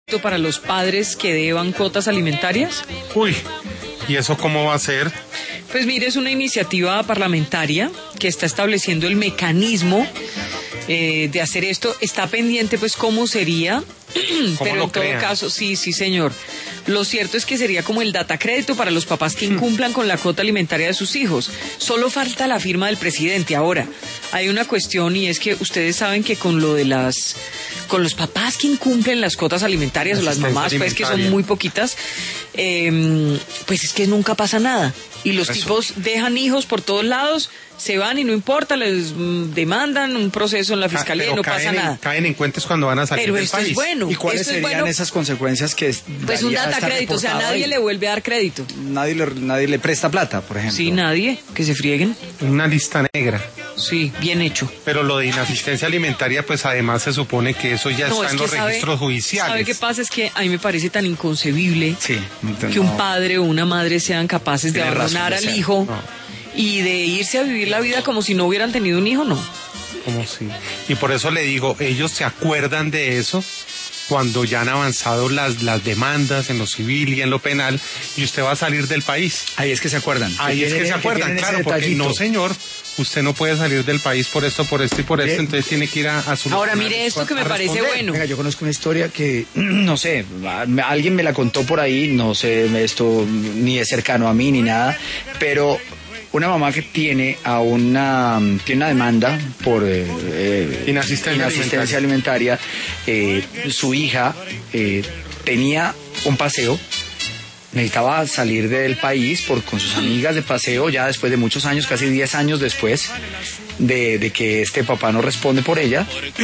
para los padres que deban cuotas alimentarias? Uy, ¿y eso cómo va a ser? Pues mire, es una iniciativa parlamentaria que está estableciendo el mecanismo de hacer esto. Está pendiente pues cómo sería, pero en todo caso, sí, señor. Lo cierto es que sería como el datacrédito para los papás que incumplan con la cuota alimentaria de sus hijos. Solo falta la firma del presidente. Ahora, hay una cuestión y es que ustedes saben que con lo de con los papás que incumplen las cuotas alimentarias o las mamás, pues que son muy poquitas, pues es que nunca pasa nada. Y los tipos dejan hijos por todos lados, se van y no importa, les demandan un proceso en la fiscalía y no pasa nada. Caen en cuentas cuando van a salir del país. Pero esto es bueno. ¿Y cuáles serían esas consecuencias que pues un datacrédito, o sea, nadie le vuelve a dar crédito. Nadie le presta plata, por ejemplo. Sí, nadie, que se frieguen. Una lista negra. Sí, bien hecho. Pero lo de inasistencia alimentaria, pues además se supone que eso ya está en los registros judiciales. ¿Sabe qué pasa? Es que a mí me parece tan inconcebible que un un padre o una madre sean capaces de abandonar al hijo y de irse a vivir la vida como si no hubieran tenido un hijo, ¿no? Como si. Y por eso le digo, ellos se acuerdan de eso cuando ya han avanzado las demandas en lo civil y en lo penal, y usted va a salir del país. Ahí es que se acuerdan. Ahí es que se acuerdan, claro, porque no, señor, usted no puede salir del país por esto y por esto, entonces tiene que ir a su... Ahora, mire esto que me parece bueno. Venga, yo conozco una historia que, no sé, alguien me la contó por ahí, no sé, esto ni es cercano a mí ni nada, pero... Una mamá que tiene una demanda por inasistencia alimentaria. Su hija tenía un paseo, necesitaba salir del país con sus amigas de paseo, ya después de muchos años, casi 10 años después de que este papá no responde por ella,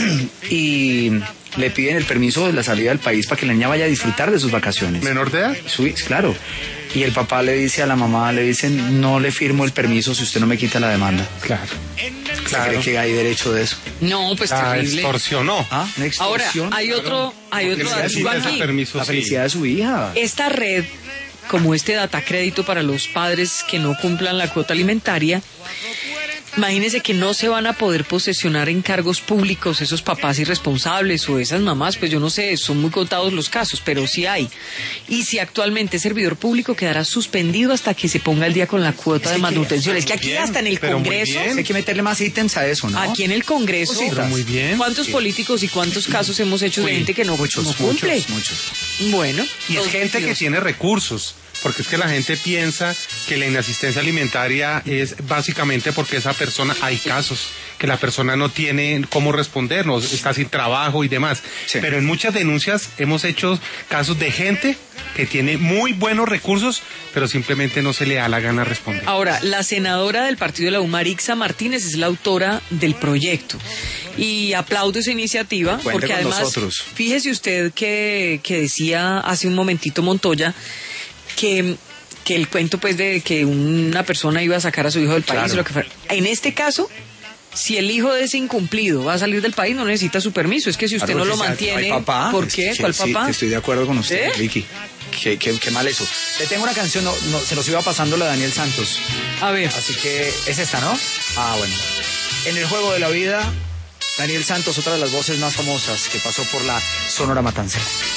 y le piden el permiso de la salida del país para que la niña vaya a disfrutar de sus vacaciones. ¿Menor de edad? Sí, claro. Y el papá le dice a la mamá, le dicen, no le firmo el permiso si usted no me quita la demanda. Claro. ¿Usted cree que hay derecho de eso? No, pues terrible. Extorsionó. ¿Una extorsión? Ahora, hay otro dato aquí. La felicidad de su hija. Esta red, como este datacrédito para los padres que no cumplan la cuota alimentaria, imagínense que no se van a poder posesionar en cargos públicos esos papás irresponsables o esas mamás, pues yo no sé, son muy contados los casos, pero sí hay. Y si actualmente es servidor público, quedará suspendido hasta que se ponga al día con la cuota de manutención. Es que aquí hasta en el Congreso... Hay que meterle más ítems a eso, ¿no? Aquí en el Congreso... Pero muy bien. ¿Cuántos políticos y cuántos casos hemos hecho de gente que no cumple? Muchos. Bueno. Y es gente que tiene recursos. Porque es que la gente piensa que la inasistencia alimentaria es básicamente porque esa persona, hay casos que la persona no tiene cómo respondernos, está sin trabajo y demás. Sí. Pero en muchas denuncias hemos hecho casos de gente que tiene muy buenos recursos, pero simplemente no se le da la gana responder. Ahora, la senadora del partido de la U, Marixa Martínez, es la autora del proyecto. Y aplaudo esa iniciativa, porque además, fíjese usted que decía hace un momentito Montoya, que el cuento pues de que una persona iba a sacar a su hijo del país, lo que fuera. En este caso, si el hijo de ese incumplido va a salir del país, no necesita su permiso. Es que si usted no lo mantiene, ¿por qué? ¿Cuál papá? Sí, estoy de acuerdo con usted, Vicky. Qué mal eso. Le tengo una canción, se nos iba pasando la de Daniel Santos. A ver. Así que es esta, ¿no? Bueno. En el juego de la vida, Daniel Santos, otra de las voces más famosas que pasó por la Sonora Matancera.